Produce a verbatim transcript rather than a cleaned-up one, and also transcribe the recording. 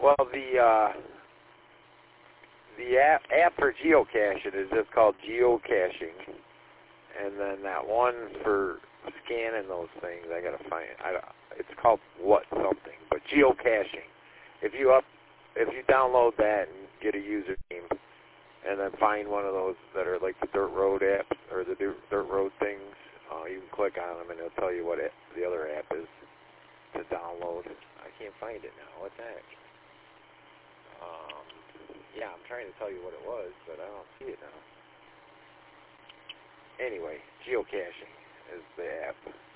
Well, the uh, the app, app for geocaching is just called geocaching, and then that one for scanning those things, I gotta find. I don't, it's called what something, but geocaching. If you up, if you download that and get a username, and then find one of those that are like the Dirt Road apps or the Dirt Road things, uh, you can click on them and it'll tell you what it, the other app is to download. I can't find it now. What the heck? Um, yeah, I'm trying to tell you what it was, but I don't see it now. Anyway, geocaching is the app.